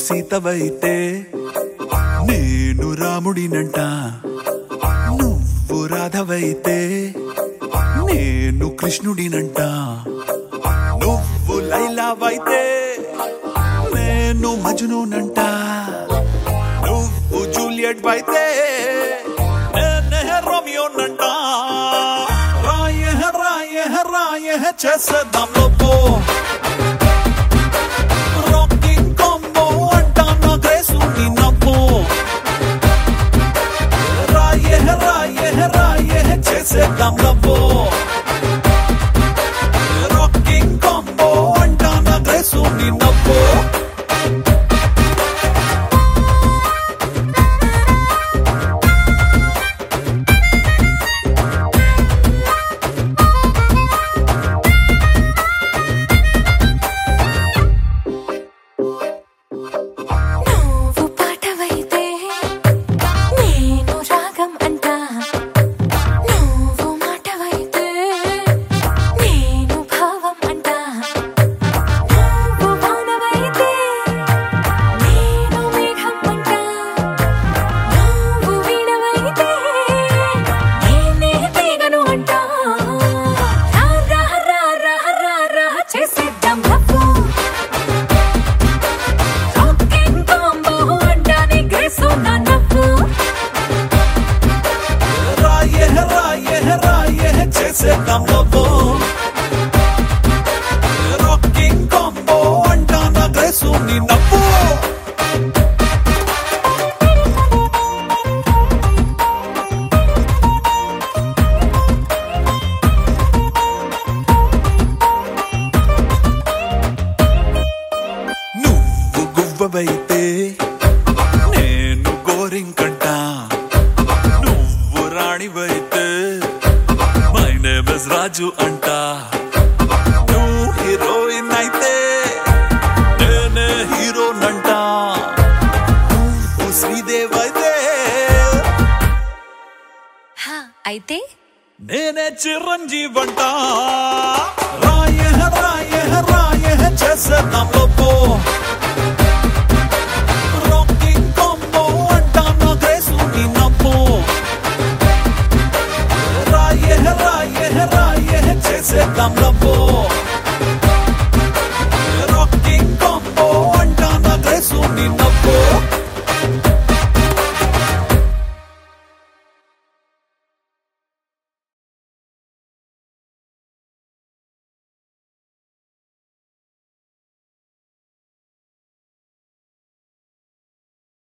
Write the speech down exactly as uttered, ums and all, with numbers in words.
సీతవైతే నేను రాముడినంట, నువ్వు రాధవైతే నేను కృష్ణుడినంట, నువ్వు లైలావైతే నేను మజ్నూనంట, నువ్వు జూలియట్ అయితే నేనే రోమియోనంట. రాయే రాయే రాయే చేసేద్దాం లోపో రాకింగ్ కాంబో అంటా నా గ్రేసుని నవ్వు. రాయే రాయే రాయే చేసేద్దాం లోపో రాకింగ్ కాంబో అంటా నా గ్రేసుని నవ్వు. చేసేద్దాం లోపో రాకింగ్ కాంబో అంటా నా గ్రేసుని నవ్వు. నువ్వు గువ్వవైతే నేను గోరింకంట, నువ్వు రాణివైతే రాజు అంట, నువ్వు హీరోయిన్ అయితే నేనే హీరోనంట, నువ్వు శ్రీదేవ్ అయితే అయితే నేనే చిరంజీవంట. రాయే రాయే రాయే చేసేద్దాం లోపో రాకింగ్ కాంబో అంటా నా గ్రేసుని నవ్వు. రాయే రాయే రాయే చేసేద్దాం లోపో